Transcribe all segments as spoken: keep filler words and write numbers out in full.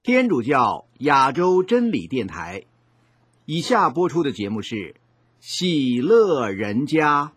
天主教亚洲真理电台，以下播出的节目是喜乐人家。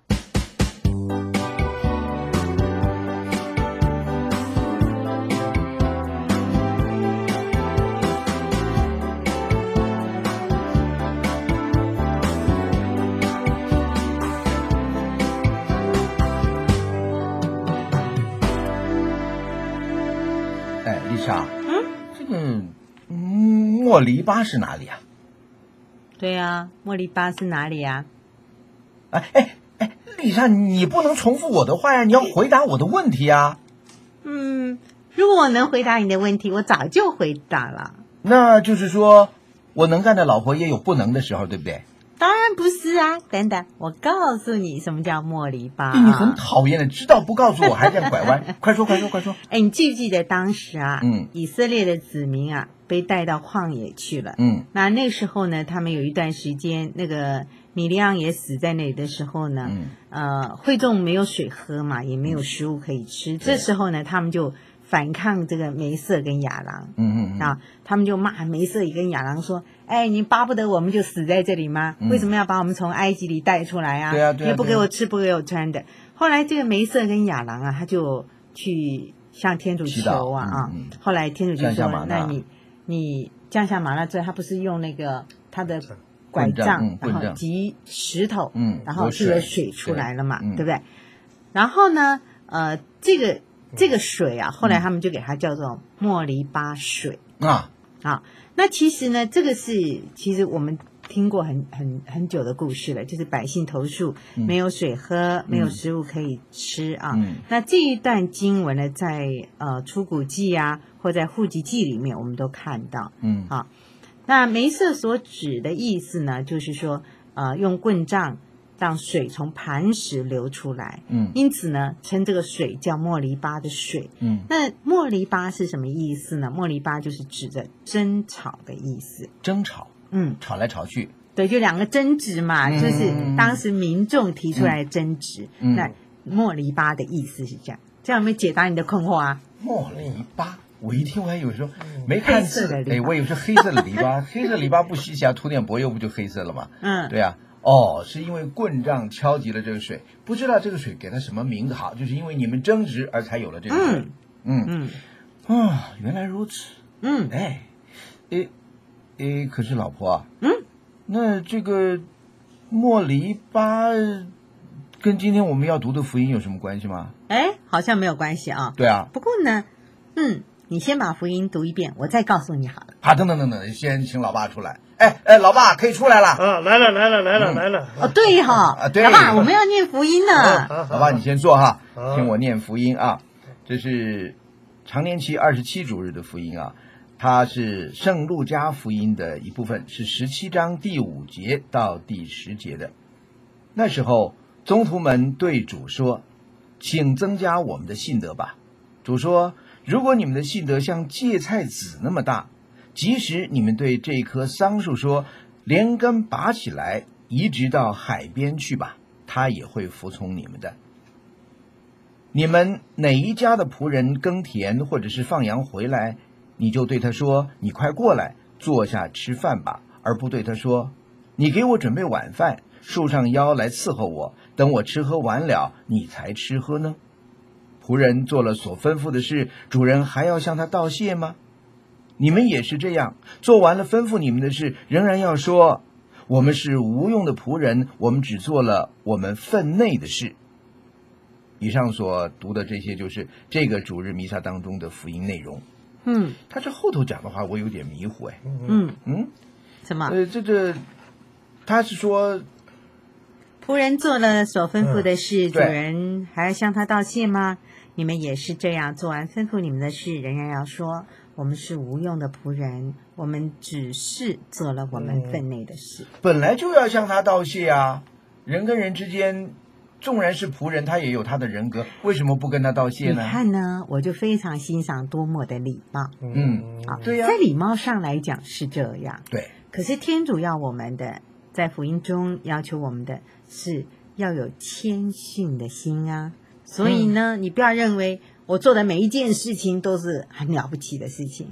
哎，丽莎，嗯，这个嗯莫黎巴是哪里啊？ 对啊，莫黎巴是哪里啊？ 哎哎哎，丽莎，你不能重复我的话呀，你要回答我的问题啊。 嗯，如果我能回答你的问题，我早就回答了。 那就是说，我能干的老婆也有不能的时候，对不对？ 当然不是啊！等等，我告诉你什么叫莫黎巴、啊。 你很讨厌的，知道不告诉我还这样拐弯，快说快说快说！ 哎，你记不记得当时啊， 嗯，以色列的子民啊被带到旷野去了， 嗯， 那那时候呢，他们有一段时间，那个米利昂也死在那里的时候呢， 嗯， 呃，会众没有水喝嘛，也没有食物可以吃，嗯、这时候呢，他们就反抗这个梅瑟跟亚郎， 嗯嗯嗯， 啊，他们就骂梅瑟也跟亚郎说。哎，你巴不得我们就死在这里吗？嗯、为什么要把我们从埃及里带出来啊？ 对啊，对啊， 也不给我吃，不给我穿的。后来这个梅瑟跟亚郎啊，他就去向天主求啊啊、嗯嗯。后来天主就说：“那你你降下玛纳之后，他不是用那个他的拐杖， 嗯、 然后击石头， 嗯， 然后就有水出来了嘛， 对, 对不对？然后呢，呃，这个这个水啊，后来他们就给它叫做莫黎巴水、 嗯、啊啊。那其实呢，这个是其实我们听过很很很久的故事了，就是百姓投诉没有水喝，嗯、没有食物可以吃啊。嗯、那这一段经文呢，在呃出谷记啊，或在户籍记里面，我们都看到。嗯，啊，那梅瑟所指的意思呢，就是说呃用棍杖让水从磐石流出来。嗯，因此呢，称这个水叫莫黎巴的水。嗯，那莫黎巴是什么意思呢？莫黎巴就是指着争吵的意思。 争吵，嗯，吵来吵去。 对，就两个争执嘛，嗯、就是当时民众提出来的争执。嗯、那莫黎巴的意思是这样，这样有没有解答你的困惑啊？ 莫黎巴，我一听我还有时候没看字，哎，我以为是黑色的篱笆，黑色篱笆不稀奇啊，涂点柏油不就黑色了吗？嗯，对啊。哦，是因为棍杖敲击了这个水，不知道这个水给它什么名字好，就是因为你们争执而才有了这个水。嗯嗯嗯啊，原来如此。嗯，哎，诶诶，可是老婆啊，嗯，那这个莫黎巴跟今天我们要读的福音有什么关系吗？ 哎，好像没有关系啊。 对啊。 不过呢，嗯，你先把福音读一遍，我再告诉你好了。 啊，等等等等，先请老爸出来。哎哎，老爸可以出来了啊！来了来了来了、嗯、来了！ 哦，对哈、哦， 啊对， 老爸，我们要念福音呢。 嗯、老爸，你先坐哈，听我念福音啊。这是常年期二十七主日的福音啊，它是圣路加福音的一部分，是十七章第五节到第十节的。那时候，宗徒们对主说：“请增加我们的信德吧。”主说：“如果你们的信德像芥菜籽那么大。”即使你们对这棵桑树说，连根拔起来，移植到海边去吧，它也会服从你们的。你们哪一家的仆人耕田或者是放羊回来，你就对他说，你快过来，坐下吃饭吧，而不对他说，你给我准备晚饭，束上腰来伺候我，等我吃喝完了，你才吃喝呢。仆人做了所吩咐的事，主人还要向他道谢吗？你们也是这样，做完了吩咐你们的事，仍然要说，我们是无用的仆人，我们只做了我们分内的事。以上所读的这些就是这个主日弥撒当中的福音内容。嗯，他这后头讲的话我有点迷糊哎。 嗯嗯， 什么？ 呃，这这他是说仆人做了所吩咐的事，嗯、主人还要向他道谢吗？你们也是这样，做完吩咐你们的事，仍然要说。我们是无用的仆人，我们只是做了我们分内的事。 嗯、本来就要向他道谢啊！人跟人之间，纵然是仆人，他也有他的人格，为什么不跟他道谢呢？ 你看呢，我就非常欣赏多么的礼貌。 嗯， 啊， 对呀、啊， 在礼貌上来讲是这样。 对。 可是天主要我们的，在福音中要求我们的是要有谦逊的心啊。所以呢，嗯、你不要认为。我做的每一件事情都是很了不起的事情，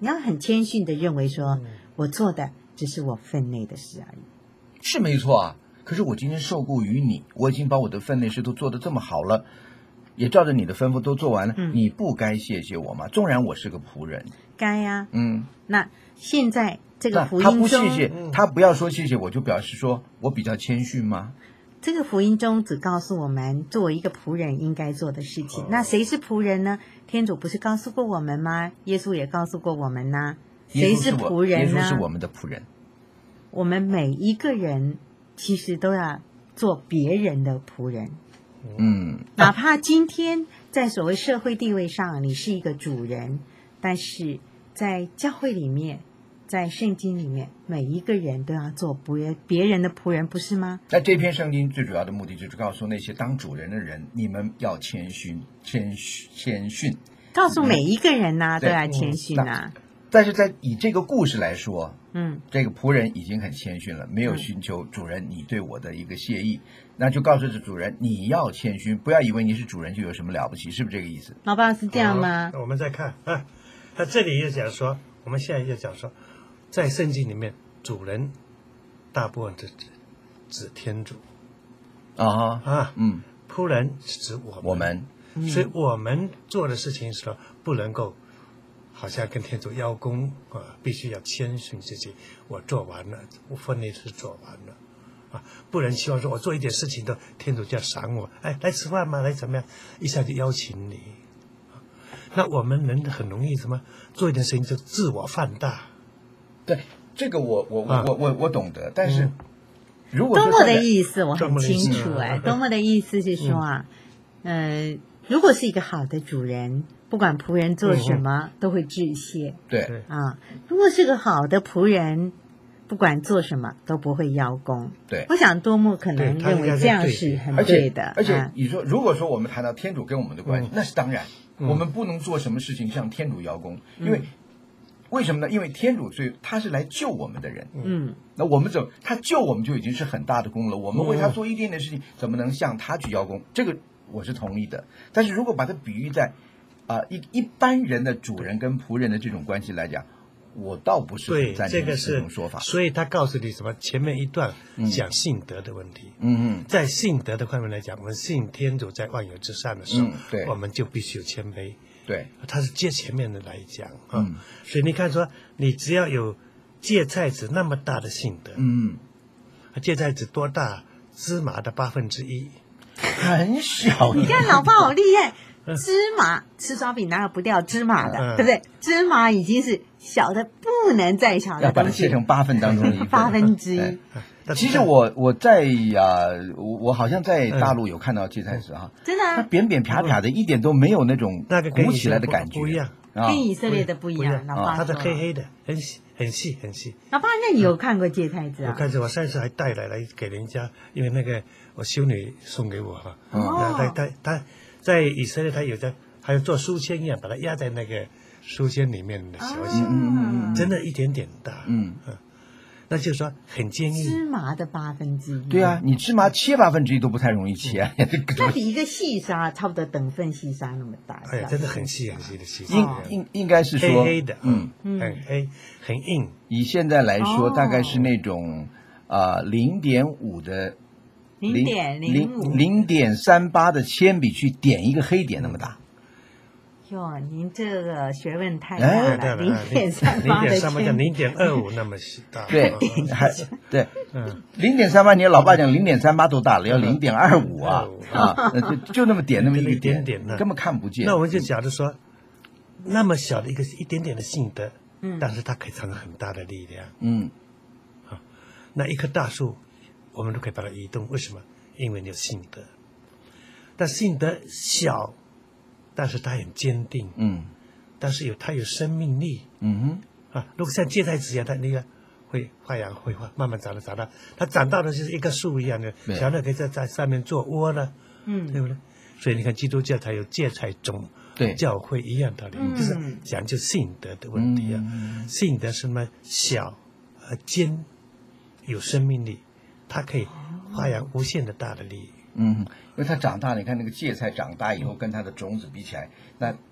你要很谦逊的认为说，我做的只是我分内的事而已。 是没错啊，可是我今天受雇于你，我已经把我的分内事都做得这么好了，也照着你的吩咐都做完了，嗯、你不该谢谢我吗？纵然我是个仆人， 该呀、啊。 嗯， 那现在这个福音中， 他不谢谢，他不要说谢谢，我就表示说我比较谦逊吗？ 这个福音中只告诉我们作为一个仆人应该做的事情。那谁是仆人呢？天主不是告诉过我们吗？耶稣也告诉过我们呐。谁是仆人呢？ 耶稣是我们的仆人。 我们每一个人其实都要做别人的仆人。 嗯， 哪怕今天在所谓社会地位上你是一个主人，但是在教会里面，在圣经里面，每一个人都要做别别人的仆人，不是吗？ 那这篇圣经最主要的目的就是告诉那些当主人的人，你们要谦逊，谦谦逊， 告诉每一个人呐、啊， 嗯、 都要谦逊啊。 但是在以这个故事来说， 嗯， 这个仆人已经很谦逊了，没有寻求主人你对我的一个谢意，嗯、那就告诉这主人你要谦逊，不要以为你是主人就有什么了不起，是不是这个意思？ 老爸是这样吗？ 我们再看啊，他这里又讲说，我们现在又讲说，在圣经里面，主人大部分是指指天主啊啊， 嗯， 仆人是指我们， 我们， 所以我们做的事情是说不能够。好像跟天主邀功啊，必须要谦逊自己。我做完了，我分内事做完了，啊，不能希望说我做一点事情都天主就要赏我，哎，来吃饭嘛，来怎么样，一下就邀请你。啊、那我们人很容易什么做一点事情就自我放大。 对，这个我我我、啊、我我我懂得，但是、 嗯、 如果多么的意思我很清楚哎，多嗯、 么的意思是说啊，嗯、呃，如果是一个好的主人。不管仆人做什么，嗯、都会致谢。 对啊，如果是个好的仆人，不管做什么都不会邀功。 对， 我想多木可能认为这样是很对的。 而且，而且你说，如果说我们谈到天主跟我们的关系，嗯、那是当然，嗯、我们不能做什么事情向天主邀功，因为、嗯、为什么呢？因为天主所以他是来救我们的人。 嗯， 那我们怎他救我们就已经是很大的功了，我们为他做一点点事情，怎么能向他去邀功？这个我是同意的。但是如果把它比喻在啊，一一般人的主人跟仆人的这种关系来讲，我倒不是很赞成这种说法。 所以他告诉你什么？前面一段讲信德的问题。 嗯嗯， 在信德的方面来讲，我们信天主在万有之上的时候， 嗯、对， 我们就必须有谦卑。 对， 他是接前面的来讲啊。 嗯、 所以你看说，你只要有芥菜籽那么大的信德， 嗯， 芥菜籽多大？芝麻的八分之一， 很小。 你看老爸好厉害。芝麻吃烧饼哪有不掉芝麻的，嗯、对不对？芝麻已经是小的不能再小的东西， 要把它切成八份当中的一份， 八分之一。 其实我我在呀、啊，我我好像在大陆有看到芥菜籽哈， 真的、啊， 它扁扁啪啪的，一点都没有那种鼓起来的感觉， 不一样， 跟以色列的不一样。老爸它是黑黑的，很细很细很细。 老爸，那你有看过芥菜籽啊？ 我看着我上次还带来来给人家，因为那个我修女送给我哈， 哦， 他他他在以色列他有的。还有做书签一样，把它压在那个书签里面的小小， 嗯嗯嗯、 真的一点点大， 嗯嗯，那就是说很坚硬。 芝麻的八分之一。 对啊，你芝麻切八分之一都不太容易切、啊， 嗯、那比一个细沙差不多等份细沙那么大。 哎呀，真的很细很细的细沙。 应应应该是说黑黑的， 嗯， 很黑很硬。 以现在来说，大概是那种啊零点五的。 零点零五零点三八的铅笔去点一个黑点那么大。 哟，您这个学问太大了，零点三八的零点三八叫零点二五那么大。 对，还对，嗯，零点三八，你老爸讲零点三八多大了，要零点二五啊啊，就就那么点那么一点点，根本看不见。 那我们就假如说，那么小的一个一点点的信德，嗯，但是它可以产生很大的力量， 嗯， 啊，那一棵大树，我们都可以把它移动，为什么？因为你有信德。但信德小，但是它很坚定， 嗯， 但是有它有生命力， 嗯哼，啊，如果像芥菜籽一样，它那个会发芽，会慢慢长大长大，它长大的就是一棵树一样的，小的可以在在上面做窝了， 嗯， 对不对？所以你看基督教它有芥菜种， 对， 教会一样道理， 嗯、 就是讲究信德的问题啊， 嗯、 信德是那么小而坚，有生命力，它可以发扬无限的大的力。 嗯，因为它长大，你看那个芥菜长大以后，跟它的种子比起来，那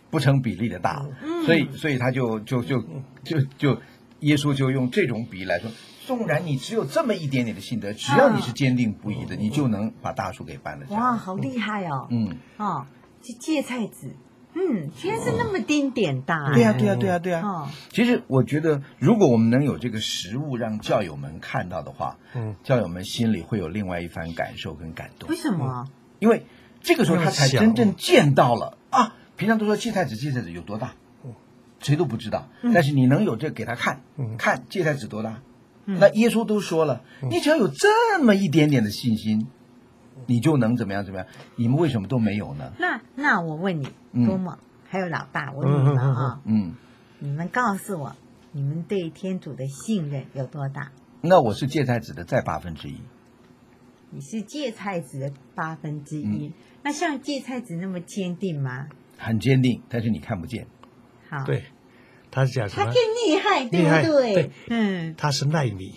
不成比例的大， 嗯、 所以所以他就就就就就耶稣就用这种比喻来说，纵然你只有这么一点点的信德，只要你是坚定不移的，你就能把大树给搬了下来。 哇，好厉害哦！ 嗯， 哦，这芥菜籽，嗯，居然是那么丁点大。 对呀、啊，对呀、啊，对呀、啊，对呀、啊。 哦， 其实我觉得，如果我们能有这个实物让教友们看到的话，嗯，教友们心里会有另外一番感受跟感动。 为什么？ 因为这个时候他才真正见到了啊！平常都说芥菜籽，芥菜籽有多大，谁都不知道。但是你能有这给他看，看芥菜籽多大。那耶稣都说了，你只要有这么一点点的信心，你就能怎么样怎么样？你们为什么都没有呢？ 那那我问你，多么、嗯、还有老大，我问你们啊， 嗯， 你们告诉我，你们对天主的信任有多大？ 那我是芥菜籽的再八分之一。 你是芥菜籽的八分之一，嗯、那像芥菜籽那么坚定吗？ 很坚定，但是你看不见。 好， 对。他是讲什么？ 他更厉害，对不对？对，嗯， 他是奈米，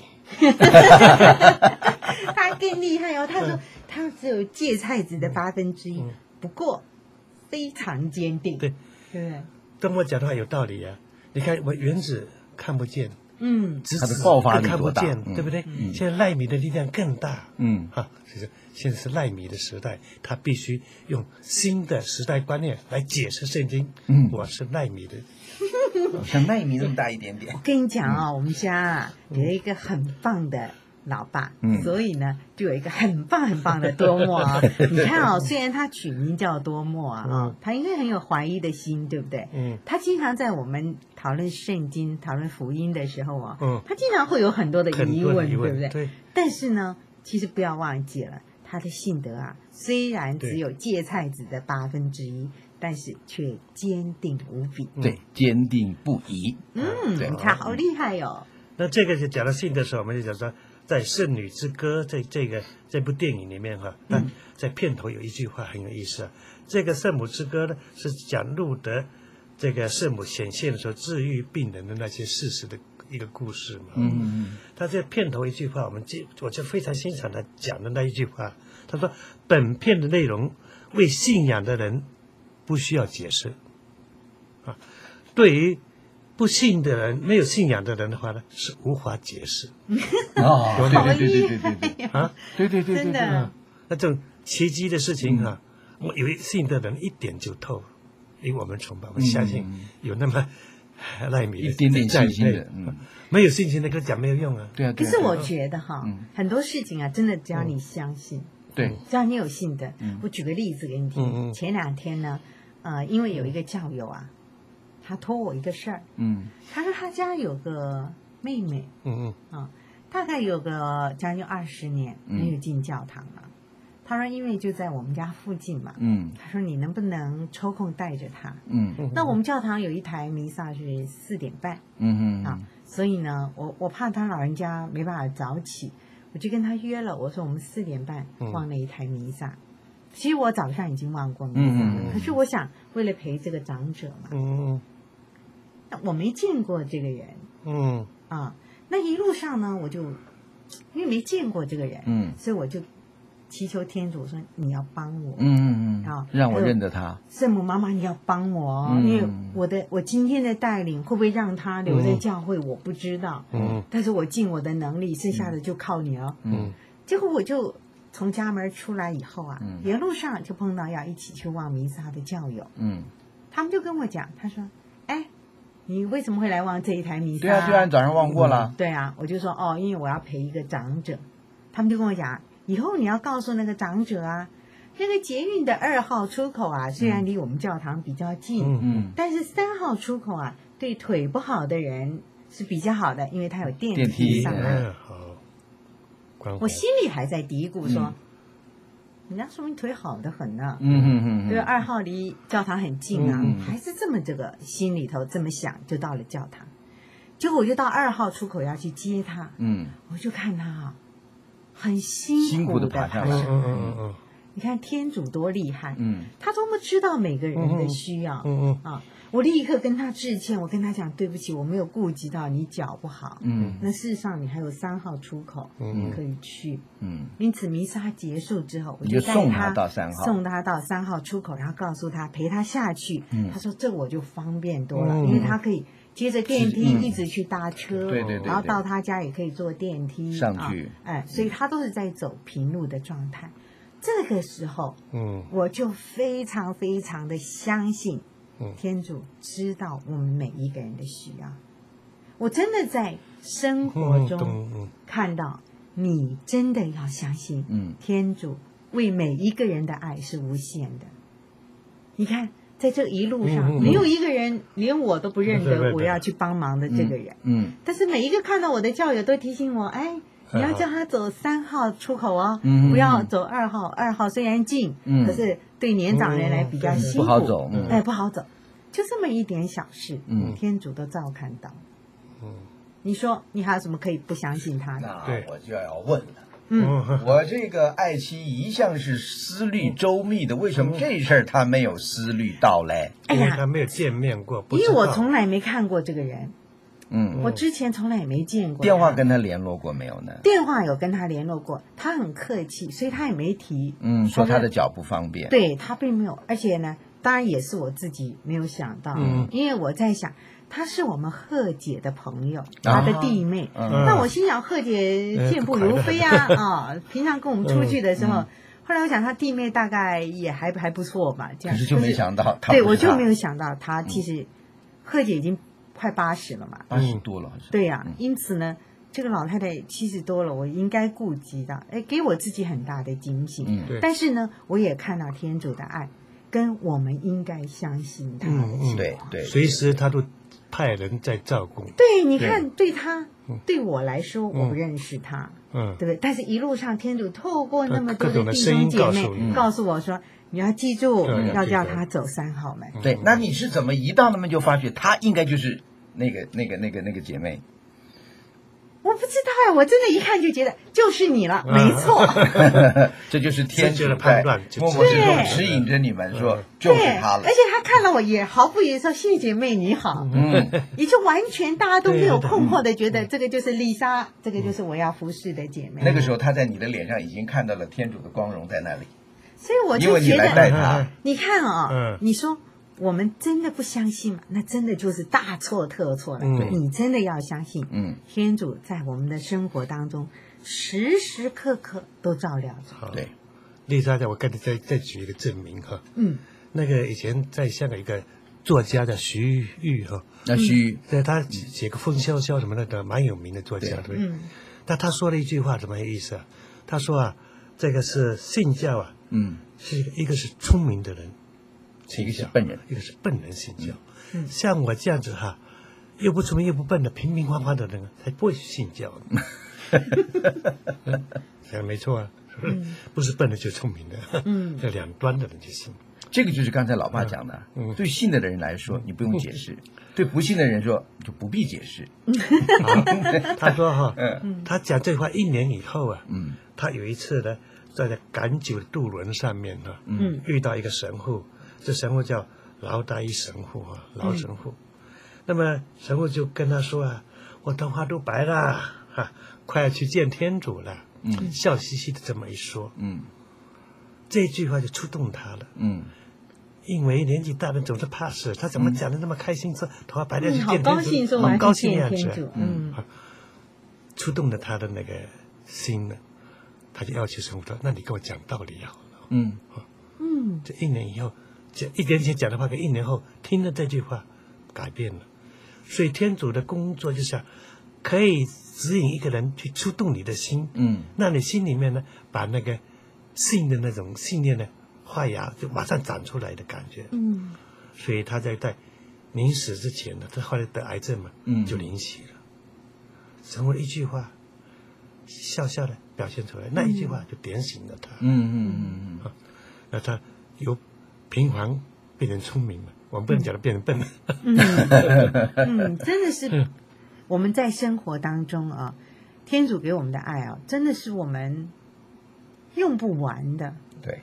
他更厉害哦。他说他只有芥菜籽的八分之一，嗯、不过非常坚定， 对， 对不对？ 跟我讲的话有道理啊。你看，我原子看不见， 嗯， 它的爆发力看不见， 嗯、 对不对？嗯、现在奈米的力量更大， 嗯， 啊，其实现在是奈米的时代，他必须用新的时代观念来解释圣经。嗯，我是奈米的。 像奈米那么大一点点。 我跟你讲啊、哦，嗯、我们家啊有一个很棒的老爸，嗯、所以呢就有一个很棒很棒的多默啊。你看啊、哦，虽然他取名叫多默啊，嗯、他应该很有怀疑的心，对不对？嗯，他经常在我们讨论圣经、讨论福音的时候啊，嗯，他经常会有很多的疑问， 疑问对不对？ 对。 但是呢，其实不要忘记了，他的信德啊，虽然只有芥菜籽的八分之一。但是却坚定无比， 对，坚定不移。 嗯，你看好厉害哦。 那这个就讲到信的时候，我们就讲说，在《圣女之歌》这这个这部电影里面哈，那在片头有一句话很有意思啊。这个《圣母之歌》呢，是讲路德这个圣母显现的时候治愈病人的那些事实的一个故事嘛。嗯嗯。他这片头一句话，我们记我就非常欣赏他讲的那一句话。他说：“本片的内容为信仰的人。”不需要解释，啊，对于不信的人、没有信仰的人的话呢，是无法解释。 哦，对对对对对对啊，对对对对， 真的、啊。 那这种奇迹的事情啊，我以为信的人一点就透，因为我们崇拜，我相信有那么奈米一点点信心的， 嗯，没有信心的跟讲没有用啊。 对啊。 可是我觉得哈，很多事情啊，真的只要你相信， 对， 只要你有信的。我举个例子给你听，前两天呢。呃，因为有一个教友啊，他托我一个事儿，嗯，他说他家有个妹妹，嗯嗯，啊，大概有个将近二十年没有进教堂了。嗯、他说，因为就在我们家附近嘛，嗯，他说你能不能抽空带着他？嗯，那我们教堂有一台弥撒是四点半，嗯嗯，啊，所以呢，我我怕他老人家没办法早起，我就跟他约了，我说我们四点半望那一台弥撒。其实我早上已经忘过弥撒了，嗯、可是我想为了陪这个长者嘛，嗯，我没见过这个人，嗯啊，那一路上呢，我就因为没见过这个人，嗯，所以我就祈求天主说你要帮我，嗯嗯嗯，啊， 让我认得他， 圣母妈妈你要帮我，嗯、因为我的我今天的带领会不会让他留在教会，嗯、我不知道，嗯，但是我尽我的能力，剩下的就靠你了，嗯，结果我就。从家门出来以后啊，嗯、沿路上就碰到要一起去望弥撒的教友，嗯，他们就跟我讲，他说：“哎，你为什么会来望这一台弥撒？” 对啊，对啊，早上望过了、 嗯。对啊，我就说哦，因为我要陪一个长者，他们就跟我讲，以后你要告诉那个长者啊，那个捷运的二号出口啊，虽然离我们教堂比较近，嗯嗯，但是三号出口啊，对腿不好的人是比较好的，因为它有电梯上来。 嗯，好。 我心里还在嘀咕说，人家说明腿好的很呢、啊。 嗯嗯嗯， 对，二号离教堂很近啊，嗯、还是这么这个心里头这么想，就到了教堂。结果我就到二号出口要去接他，嗯，我就看他啊，很辛苦的爬上来。嗯嗯嗯嗯，你看天主多厉害，嗯，他多么知道每个人的需要，嗯嗯啊。 我立刻跟他致歉，我跟他讲对不起，我没有顾及到你脚不好。 嗯， 那事实上你还有三号出口， 嗯可以去。 嗯， 因此弥撒结束之后，我你就带送他到三号， 送他到三号出口，然后告诉他陪他下去。 嗯， 他说这我就方便多了， 嗯、 因为他可以接着电梯一直去搭车， 对对对， 然后到他家也可以坐电梯上去。 啊、哎，所以他都是在走平路的状态。这个时候， 嗯， 我就非常非常的相信。天主知道我们每一个人的需要，我真的在生活中看到，你真的要相信， 嗯， 天主为每一个人的爱是无限的。你看，在这一路上， 嗯、 没有一个人连我都不认得我要去帮忙的这个人， 嗯，嗯但是每一个看到我的教友都提醒我，哎。你要叫他走三号出口哦， 嗯、 不要走二号。二号虽然近， 嗯、 可是对年长人来比较辛苦， 不好走，嗯、 哎，不好走。就这么一点小事， 嗯， 天主都照看到。 嗯， 你说你还有什么可以不相信他的？ 那我就要问了。 嗯， 我这个爱妻一向是思虑周密的，为什么这事儿他没有思虑到嘞？ 哎呀， 他没有见面过， 因为我从来没看过这个人。 嗯， 我之前从来也没见过。 电话跟他联络过没有呢？ 电话有跟他联络过，他很客气，所以他也没提。 嗯，说他的脚不方便。 对他并没有，而且呢，当然也是我自己没有想到， 嗯， 因为我在想，她是我们贺姐的朋友，她的弟妹。 嗯， 那我心想，贺姐健步如飞啊，啊，平常跟我们出去的时候。后来我想，他弟妹大概也还还不错吧，这样。 可是就没想到他， 对我就没有想到他其实，贺姐已经快八十了嘛， 八十多了好像。 对呀，因此呢，这个老太太七十多了，我应该顾及到，哎，给我自己很大的警醒。 嗯， 对。 但是呢，我也看到天主的爱，跟我们应该相信他的情况。 对对， 随时他都派人在照顾。 对，你看，对他，对我来说，我不认识他。 嗯， 对不对？但是一路上天主透过那么多的弟兄姐妹告诉我说，你要记住，要叫他走三号门。 对，那你是怎么一到那边就发觉他应该就是那个那个那个那个姐妹？ 我不知道呀，我真的一看就觉得就是你了，没错。 这就是天主的判断， 默默之中指引着你们说就是他了。 而且他看了我也毫不犹豫说：“谢姐妹你好。”嗯，也就完全大家都没有困惑的觉得这个就是丽莎，这个就是我要服侍的姐妹。 那个时候他在你的脸上已经看到了天主的光荣在那里， 所以我就觉得， 因为你来带他， 你看啊，你说。我们真的不相信吗？那真的就是大错特错了。嗯、你真的要相信， 嗯， 天主在我们的生活当中时时刻刻都照料着。 对， 丽莎，我跟你再再举一个证明哈。 嗯， 那个以前在香港一个作家叫徐玉哈， 那徐， 对，他写个《风萧萧》什么那个蛮有名的作家，对不对？嗯。但他说了一句话，什么意思啊？他说啊，这个是信教啊， 嗯， 是一个一个是聪明的人。 一个是笨人， 一个是笨人信教。嗯，像我这样子哈，又不聪明又不笨的平平凡凡的人，才不会去信教。嗯，没错啊，不是笨的就聪明的，嗯，这两端的人就信。 这个就是刚才老爸讲的，嗯，对信的人来说你不用解释，对不信的人说就不必解释。 他说哈，嗯，他讲这话一年以后啊，嗯，他有一次呢，在赶酒的渡轮上面呢，嗯，遇到一个神父。这神父叫劳达伊神父啊，劳神父。嗯、那么神父就跟他说啊：“我头发都白了，哈、啊，快要去见天主了。”嗯，笑嘻嘻的这么一说，嗯，这句话就触动他了。嗯，因为年纪大的总是怕死，他怎么讲的那么开心？说头发白了去见天主， 好高兴，说好高兴样子。嗯，啊、触动了他的那个心呢，他就要求神父说：“那你跟我讲道理好了。”嗯，啊，嗯，这一年以后。一年前讲的话，跟一年后听了这句话，改变了。所以天主的工作就是、啊、可以指引一个人去触动你的心，嗯，让你心里面呢，把那个信的那种信念呢发芽，就马上长出来的感觉，嗯。所以他在在临死之前呢，他后来得癌症嘛，嗯，就临死了。成为一句话，笑笑的表现出来，那一句话就点醒了他，嗯嗯嗯嗯，啊，那他有。平凡变成聪明了，我们不能讲的变成笨了。 嗯, 嗯，真的是我们在生活当中啊，天主给我们的爱啊，真的是我们用不完的。 对，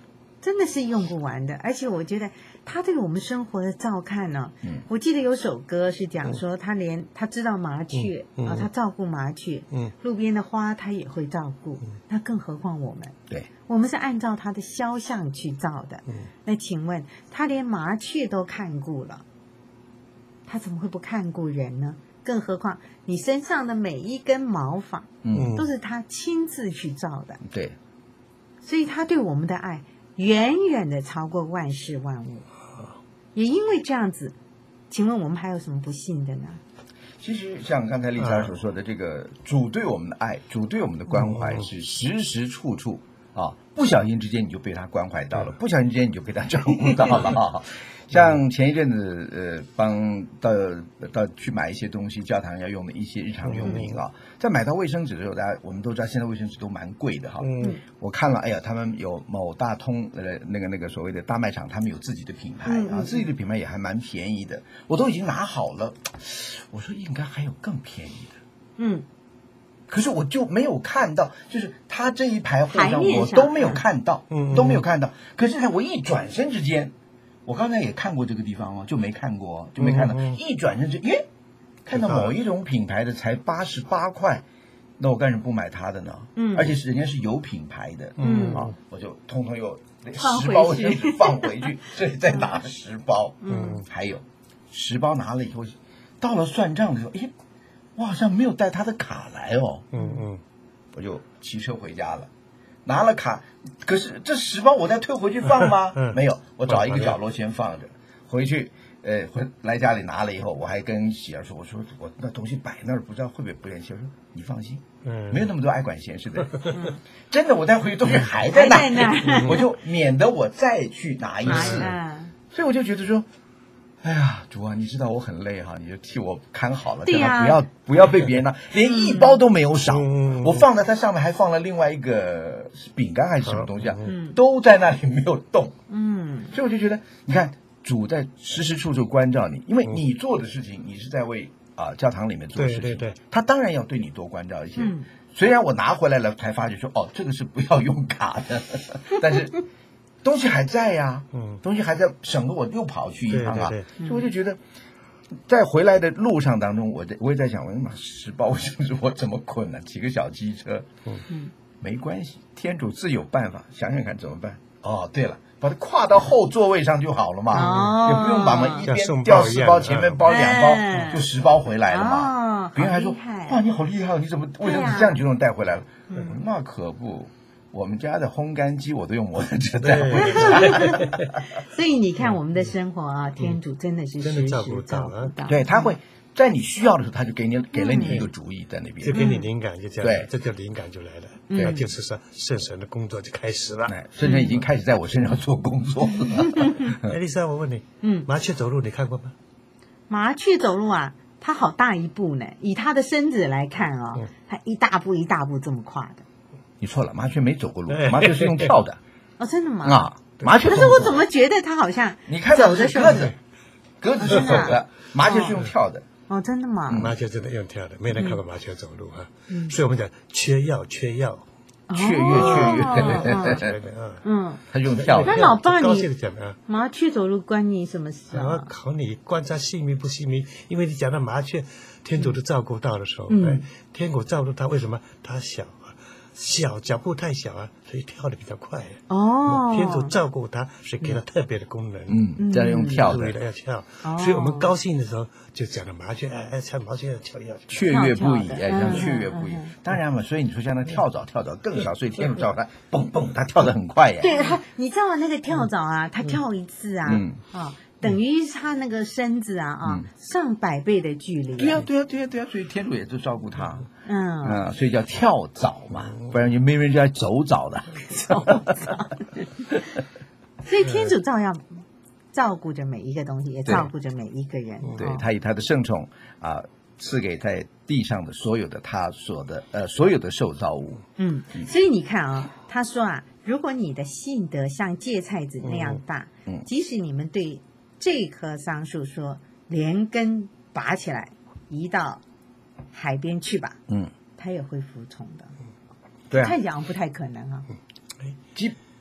真的是用不完的。而且我觉得他对我们生活的照看呢、哦，嗯，我记得有首歌是讲说他连他知道麻雀啊、嗯嗯哦，他照顾麻雀，嗯，路边的花他也会照顾，嗯、那更何况我们， 对， 我们是按照他的肖像去造的，嗯，那请问他连麻雀都看顾了，他怎么会不看顾人呢？更何况你身上的每一根毛发，嗯，都是他亲自去造的， 对， 所以他对我们的爱远远的超过万事万物。也因为这样子，请问我们还有什么不信的呢？ 其实像刚才丽莎所说的，这个主对我们的爱，主对我们的关怀是时时处处啊，不小心之间你就被他关怀到了，不小心之间你就被他照顾到了啊。像前一阵子，呃，帮到到去买一些东西，教堂要用的一些日常用品啊，在买到卫生纸的时候，大家我们都知道，现在卫生纸都蛮贵的哈。嗯，我看了，哎呀，他们有某大通呃那个那个所谓的大卖场，他们有自己的品牌啊，自己的品牌也还蛮便宜的，我都已经拿好了，我说应该还有更便宜的， 嗯。 可是我就没有看到，就是他这一排货上我都没有看到，都没有看到。可是呢，我一转身之间。我刚才也看过这个地方哦，就没看过，就没看到。嗯嗯、一转身就，耶，看到某一种品牌的才八十八块，那我干什么不买它的呢？嗯，而且是人家是有品牌的，嗯啊，我就通通又十包卫生纸放回去，这里再拿十包，嗯，还有十包拿了以后，到了算账的时候，哎，我好像没有带他的卡来哦，嗯嗯，我就骑车回家了。拿了卡，可是这十包我再退回去放吗？嗯、没有，我找一个角落先放着，回去，呃，回来家里拿了以后，我还跟喜儿说，我说我那东西摆那儿，不知道会不会不联系。我说你放心，嗯，没有那么多爱管闲事的，嗯、真的，我带回去东西还在那，那我就免得我再去拿一次，所以我就觉得说。哎呀，主啊，你知道我很累哈，你就替我看好了，对呀、啊，不要不要被别人拿，连一包都没有少。嗯、我放在它上面还放了另外一个饼干还是什么东西啊，嗯、都在那里没有动。嗯，所以我就觉得，你看主在时时处处关照你，因为你做的事情，你是在为啊、呃、教堂里面做的事情，对对对，他当然要对你多关照一些。嗯、虽然我拿回来了才发觉说，哦，这个是不要用卡的，但是。东西还在呀、啊，嗯，东西还在，省得我又跑去一趟啊，对对对，所以我就觉得，在回来的路上当中，我在我也在想，我他妈十包卫生纸我怎么捆呢？骑个小机车，嗯，没关系，天主自有办法，想想看怎么办？哦，对了，把它跨到后座位上就好了嘛，哦、也不用把我们一边掉四包，前面包两包，嗯、就十包回来了嘛。哦、别人还说，哇，你好厉害哦，你怎么卫生纸这样就能带回来了？嗯、那可不。我们家的烘干机我都用摩托车带回来， 所以你看我们的生活啊，天主真的是时时照顾到， 对，他会在你需要的时候，他就给你给了你一个主意在那边， 就给你灵感，就这样，对，这就灵感就来了，对，就是说圣神的工作就开始了， 圣神已经开始在我身上做工作了。 艾丽莎，我问你，嗯，麻雀走路你看过吗？ 麻雀走路啊，它好大一步呢，以它的身子来看啊，它一大步一大步这么跨的。 你错了，麻雀没走过路，麻雀是用跳的。 哦，真的吗？ 啊，麻雀。 可是我怎么觉得它好像你看到的是鸽子，鸽子是走的，麻雀是用跳的。 哦，真的吗？ 麻雀真的用跳的，没人看过麻雀走路啊。嗯，所以我们讲缺药，缺药， 雀跃，雀跃。嗯，它用跳的。 那老爸，你麻雀走路关你什么事啊？ 考你观察细密不细密，因为你讲到麻雀，天主都照顾到的时候，嗯，天主照顾它，为什么？它小。小脚步太小啊，所以跳得比较快。哦，天主照顾他，所以给他特别的功能。 嗯，这样用跳的， 要跳。所以我们高兴的时候就讲了麻雀，哎哎，唱麻雀要跳要雀跃不已，哎，像雀跃不已。当然嘛，所以你说像那跳蚤，跳蚤更小，所以天主照顾他，蹦蹦，他跳得很快呀。 对，你知道那个跳蚤啊，他跳一次啊，嗯啊。等于他那个身子啊啊，嗯、上百倍的距离。 对呀、啊，对呀、啊，对呀、啊，对呀、啊，所以天主也是照顾他。嗯啊，所以叫跳蚤嘛，不然就没人叫走蚤的。走蚤。所以天主照样照顾着每一个东西，也照顾着每一个人。 对，他以他的圣宠啊，赐给在地上的所有的他所的呃所有的受造物。 嗯，所以你看啊，他说啊，如果你的信德像芥菜籽那样大，嗯，即使你们对这棵桑树说连根拔起来移到海边去吧，嗯，它也会服从的。 对啊， 看起来不太可能啊。 基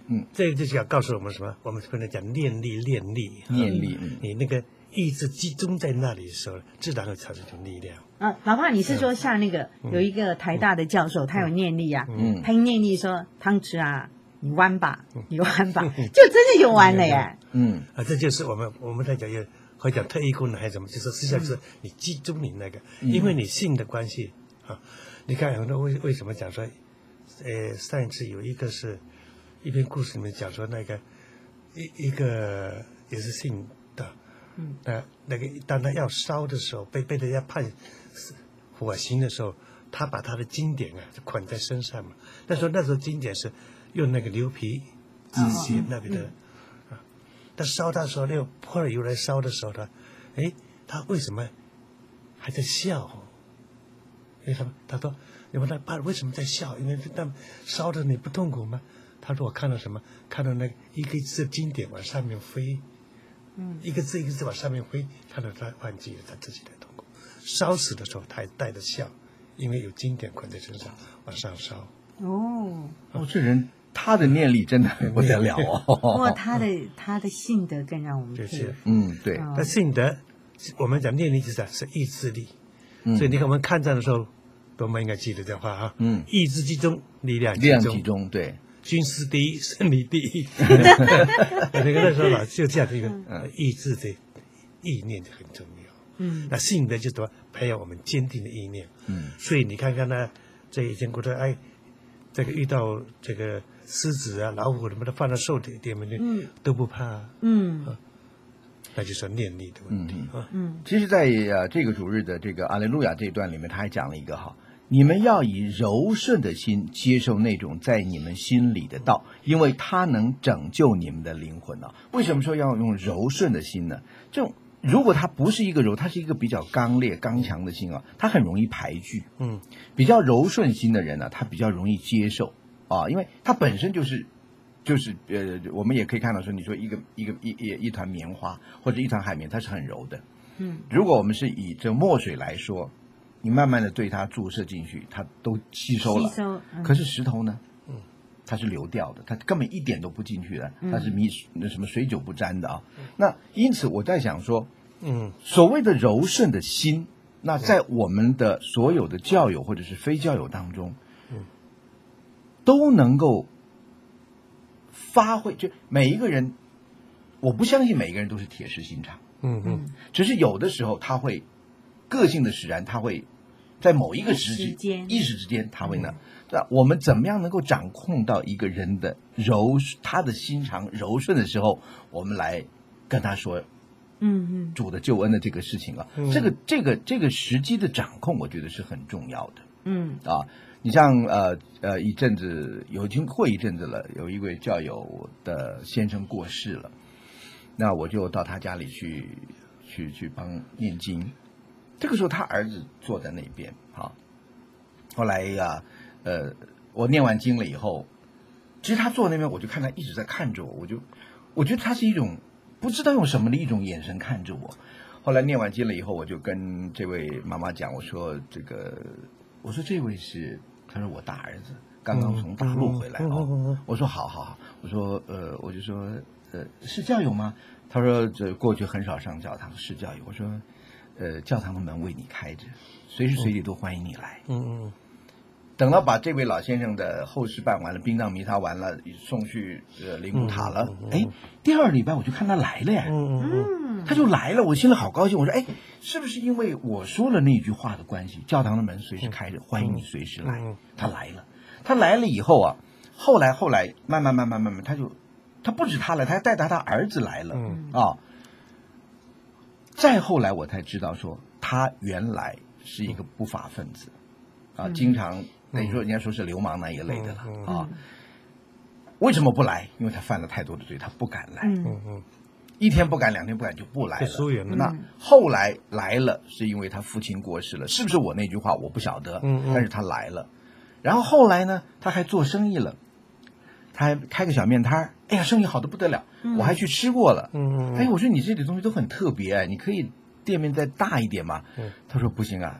嗯， 这个就是要告诉我们什么？我们不能讲念力，念力， 念力，嗯， 你那个意志集中在那里的时候，自然会产生出力量。 嗯、呃，老爸，你是说像那个、嗯、有一个台大的教授，嗯、他有念力啊，嗯，他念力说汤匙啊，你弯吧，你弯吧，就真的就弯了耶。 嗯啊，这就是我们我们在讲有会讲特异功能还是什么，就是实际上是你集中你那个，嗯、因为你性的关系啊。你看很多为为什么讲说，呃，上一次有一个是一篇故事里面讲说那个一一个也是性的，嗯，那那个当他要烧的时候，被被人家判火刑的时候，他把他的经典啊就捆在身上嘛。那时候那时候经典是用那个牛皮纸写那个的。嗯嗯，他烧他的时候，那个泼了油来烧的时候，他，哎，他为什么还在笑？因为他他说，你问他爸为什么在笑？因为那烧的你不痛苦吗？他说我看到什么？看到那个一个字经典往上面飞，嗯，一个字一个字往上面飞，看到他忘记了他自己的痛苦。烧死的时候他还带着笑，因为有经典捆在身上往上烧。 哦哦，这人。他的念力真的很不得了哦， 不过他的他的性德更让我们佩服。 嗯，对， 那性德，我们讲念力就是是意志力，嗯、所以你看我们看战的时候，我们应该记得这话啊，嗯，意志集中，力量力量集中，对， 军事第一，胜利第一。那个那时候老就这样的一个意志的意念就很重要，嗯，那性德就是说培养我们坚定的意念，嗯，所以你看看呢，这以前古代哎，这个遇到这个。狮子啊、老虎什么的放到兽体里面去，嗯，都不怕，嗯，啊，那就是念力的问题啊。 嗯，其实在，在呃这个主日的这个阿肋路亚这一段里面，他还讲了一个哈，你们要以柔顺的心接受那种在你们心里的道，因为它能拯救你们的灵魂啊。为什么说要用柔顺的心呢？这种如果它不是一个柔，它是一个比较刚烈、刚强的心啊，它很容易排拒。嗯，比较柔顺心的人呢、啊，他比较容易接受。啊，因为它本身就是，就是呃，我们也可以看到说，你说一个一个一一一团棉花或者一团海绵，它是很柔的。嗯，如果我们是以这墨水来说，你慢慢的对它注射进去，它都吸收了。吸收。嗯、可是石头呢，嗯，它是流掉的，它根本一点都不进去的，它是迷那什么水久不沾的啊。嗯、那因此我在想说，嗯，所谓的柔顺的心，那在我们的所有的教友或者是非教友当中。都能够发挥，就每一个人，我不相信每一个人都是铁石心肠，嗯嗯，只是有的时候他会个性的使然，他会在某一个时间一时之间，他会呢，那、嗯、我们怎么样能够掌控到一个人的柔，他的心肠柔顺的时候，我们来跟他说，嗯嗯，主的救恩的这个事情啊，嗯、这个这个这个时机的掌控，我觉得是很重要的，嗯啊。你像呃呃一阵子有经过一阵子了，有一位教友的先生过世了，那我就到他家里去去去帮念经。这个时候他儿子坐在那边啊，后来呀呃我念完经了以后，其实他坐那边我就看他一直在看着我，我就我觉得他是一种不知道用什么的一种眼神看着我。后来念完经了以后，我就跟这位妈妈讲，我说这个我说这位是。他说我大儿子刚刚从大陆回来哦，我说好好好，我说呃我就说呃是教友吗？他说这过去很少上教堂，是教友。我说呃教堂的门为你开着，随时随地都欢迎你来。嗯嗯。等到把这位老先生的后事办完了，殡葬弥撒完了，送去呃灵骨塔了，哎，第二礼拜我就看他来了呀。嗯嗯。他就来了，我心里好高兴。我说哎，是不是因为我说了那句话的关系？教堂的门随时开着，欢迎你随时来。他来了，他来了以后啊，后来后来慢慢慢慢慢慢，他就他不止他来，他还带他他儿子来了。嗯啊。再后来我才知道说，他原来是一个不法分子，啊，经常。那你说人家说是流氓那一类的了、嗯、啊？为什么不来？因为他犯了太多的罪，他不敢来。嗯嗯，一天不敢，两天不敢就不来了。疏远了。那后来来了，是因为他父亲过世了，是不是我那句话我不晓得。嗯嗯。但是他来了，然后后来呢，他还做生意了，他还开个小面摊儿，哎呀，生意好得不得了，嗯、我还去吃过了。嗯嗯。哎，我说你这里东西都很特别，你可以店面再大一点嘛。嗯。他说不行啊。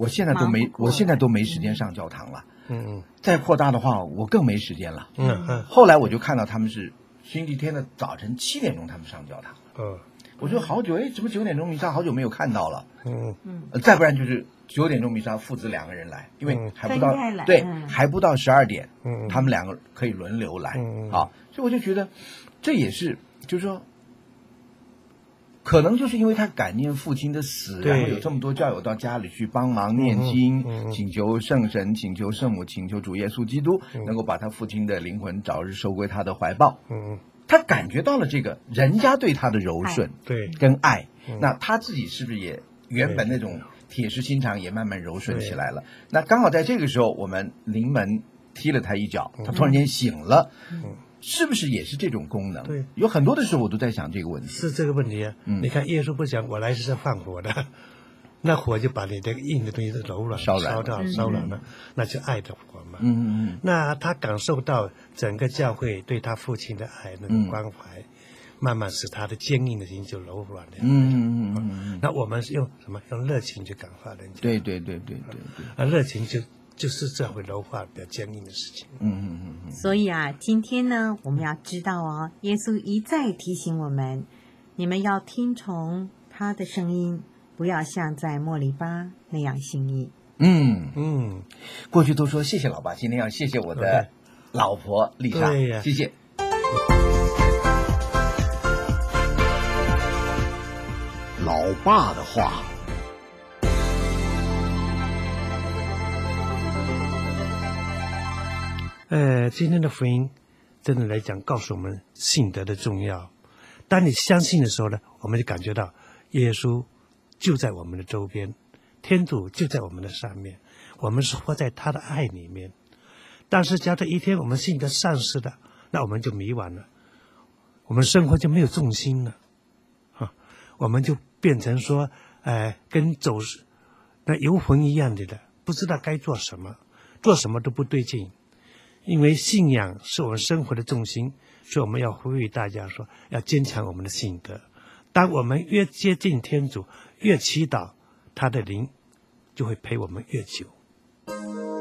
我现在都没，我现在都没时间上教堂了。 嗯嗯， 再扩大的话，我更没时间了。 嗯嗯。 后来我就看到他们是星期天的早晨七点钟他们上教堂。 哦。 我说好久，哎，怎么九点钟弥撒好久没有看到了？ 嗯嗯。呃，再不然就是九点钟弥撒父子两个人来，因为还不到、 嗯、 对、 嗯、 还不到十二点， 嗯， 他们两个可以轮流来。 嗯啊，所以我就觉得这也是就是说。可能就是因为他感念父亲的死，然后有这么多教友到家里去帮忙念经， 嗯嗯、 请求圣神，请求圣母，请求主耶稣基督、嗯、能够把他父亲的灵魂早日收归他的怀抱。 嗯， 他感觉到了这个人家对他的柔顺， 对， 跟爱、 嗯。 那他自己是不是也原本那种铁石心肠也慢慢柔顺起来了？那刚好在这个时候，我们临门踢了他一脚，他突然间醒了。 嗯。 是不是也是这种功能？ 对， 有很多的时候我都在想这个问题。 是这个问题啊！嗯、你看耶稣不讲我来是放火的，那火就把你这个硬的东西柔软烧烧到烧软了，那就爱的火嘛。 嗯嗯嗯。 那他感受到整个教会对他父亲的爱那种关怀，嗯、慢慢使他的坚硬的心就柔软了。 嗯嗯嗯嗯。 那我们是用什么？用热情去感化人家。 对对对对对对。 啊，热情就。就是这会柔化比较坚硬的事情。 嗯嗯嗯嗯。 所以啊，今天呢，我们要知道哦，耶稣一再提醒我们，你们要听从他的声音，不要像在莫里巴那样行义。 嗯嗯， 过去都说谢谢老爸，今天要谢谢我的老婆丽莎， 对呀， 谢谢。 老爸的话。 呃，今天的福音真的来讲，告诉我们信德的重要。当你相信的时候呢，我们就感觉到耶稣就在我们的周边，天主就在我们的上面，我们是活在他的爱里面。但是假如一天我们信德丧失了，那我们就迷惘了，我们生活就没有重心了，啊，我们就变成说，呃，跟走那游魂一样的了，不知道该做什么，做什么都不对劲。因为信仰是我们生活的重心，所以我们要呼吁大家说，要坚强我们的性格。当我们越接近天主，越祈祷，他的灵就会陪我们越久。